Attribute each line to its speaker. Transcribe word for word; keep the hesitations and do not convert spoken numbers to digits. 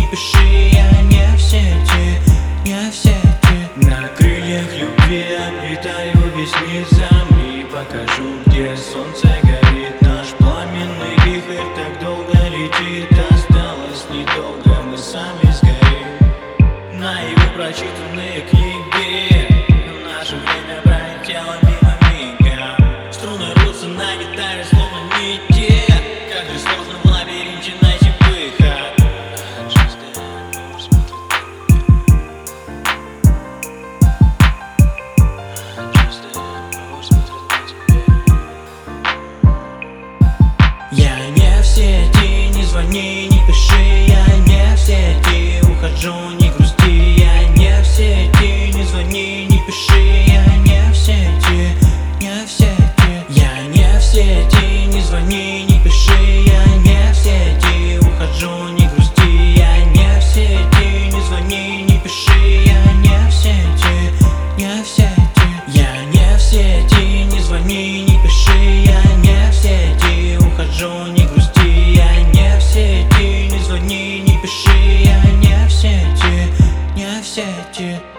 Speaker 1: не пиши, я не в сети, не в сети.
Speaker 2: На крыльях любви облетаю весь мир земли, покажу, где солнце горит. Наш пламенный вихрь так долго летит, осталось недолго, мы сами сгорим. На его прочитанные книги наше время пролетело мимо мига. Струны рвутся на гитаре, словно нити. Как же сложно в лабиринте найти выход.
Speaker 1: Я не в сети, не звони, не пиши, я не в сети, ухожу, не грусти. Я не в сети, не звони, не пиши, я не в сети, не в сети. Я не в сети, не звони, не пиши, я не в сети, ухожу, не грусти. Я не в сети, не звони, не пиши, я не в сети, не в сети. Я не в сети, не звони, не пиши, я не в сети, ухожу, не грусти. Я не в сети, не звони, не пиши, я не в сети, не в сети.